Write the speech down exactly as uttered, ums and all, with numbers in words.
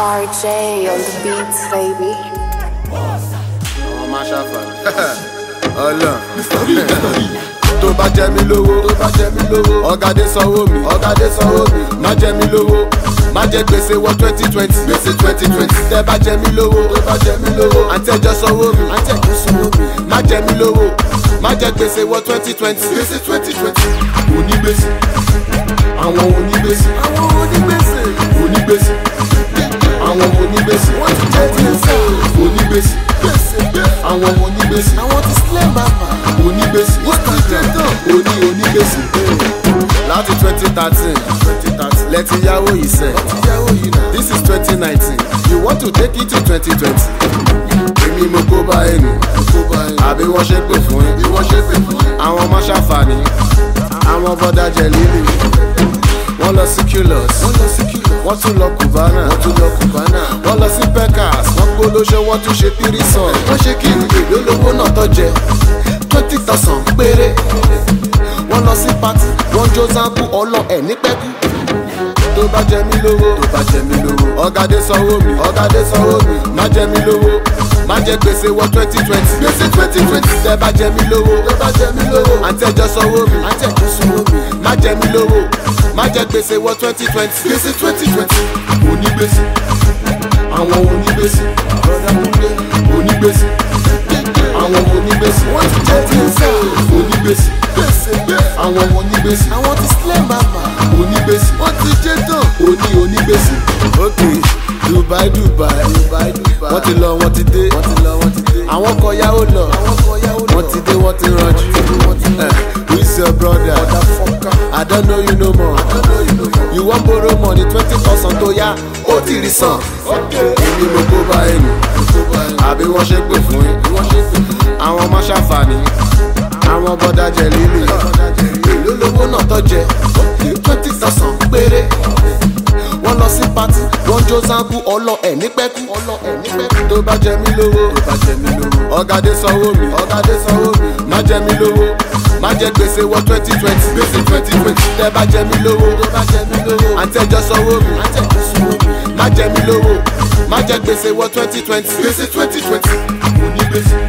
R J on the beats, baby. Oh, my shafa. Ọlọ́run. Tó bá jẹ mí lówó, tó bá jẹ mí lówó. Ọ̀gádé sanwó mi, ọ̀gádé sanwó mi. Má jẹ mí lówó, má jẹ gbèsè wọ twenty twenty, gbèsè twenty twenty. Tẹ́ bá jẹ mí lówó, tó bá jẹ mí lówó. Àǹtí ẹjọ́ sanwó mi, àǹtí ẹjọ́ sanwó mi. Má jẹ mí lówó, má jẹ gbèsè wọ twenty twenty, gbèsè twenty twenty. Onígbèsè, àwọn onígbèsè, àwọn onígbèsè, onígbèsè, àwọn onígbèsè. Wọ́n ti jẹ́ gbèsè, onígbèsè. Àwọn onígbèsè, àwọn ti sílẹ̀ màmá. Onígbèsè, wọ́n ti jẹ́ tán. Oní onígbèsè. Láti twenty thirteen, lẹ́tí yáwó yìí sẹ́. This is twenty nineteen, you want to take it to twenty twenty. Èmi mo kó bá ẹnu, àbí wọ́n ṣe pè fún yín. Àwọn ọmọ ṣàǹfààní, àwọn bọ́dá jẹ lílì. Wọ́n lọ sí Culus, wọ́n tún lọ Cubana, wọ́n lọ sí Pecas, wọ́n gbólóṣe, wọ́n tún ṣe tírísàn. Wọ́n ṣe kí ni èlò lówó náà tó jẹ twenty thousand péré. Wọ́n lọ sí pati, wọ́n jó zanku ọlọ ẹ̀ ní pẹ́kú. Tó bá jẹ mí lówó, tó bá jẹ mí lówó. Ọ̀gádé sanwó mi, ọ̀gádé sanwó mi. Má jẹ mí lówó, má jẹ gbèsè wọ twenty twenty, gbèsè twenty twenty. Tẹ́ bá jẹ mí lówó, tẹ́ bá jẹ mí lówó. Àǹtí ẹjọ́ sanwó mi, àǹtí ẹjọ́ sanwó mi. Má jẹ mí lówó, má jẹ gbèsè wọ twenty twenty, gbèsè twenty twenty. Onígbèsè, àwọn onígbèsè, onígbèsè, àwọn onígbèsè. Wọ́n ti jẹ́ gbèsè, onígbèsè, àwọn onígbèsè, àwọn ti sílẹ̀ màmá. Onígbèsè, wọ́n ti jẹ́ tán. Oní onígbèsè. Ok, Dubai Dubai, wọ́n ti lọ wọ́n ti dé, àwọn kọ yáwó lọ, wọ́n ti dé wọ́n ti ranjú. Who is your brother? I don't know you no more. You wan borrow money twenty thousand tó yá, ó ti rí san. Èmi mo kó bá ẹnu, àbí wọ́n ṣe pè fún yín. Àwọn ọmọ ṣàǹfààní, àwọn bọ́dá jẹ lílì. Èló lówó náà tó jẹ twenty thousand péré. Wọ́n lọ sí pati, wọ́n jó zanku ọlọ ẹ̀ ní pẹ́kú. Tó bá jẹ mí lówó, ọ̀gádé sanwó mi, ọ̀gádé sanwó mi. Má jẹ mí lówó, má jẹ gbèsè wọ twenty twenty, gbèsè twenty twenty. Tẹ́ bá jẹ mí lówó, àǹtí ẹjọ́ sanwó mi. Má jẹ mí lówó, má jẹ gbèsè wọ twenty twenty, gbèsè twenty twenty. Onígbèsè.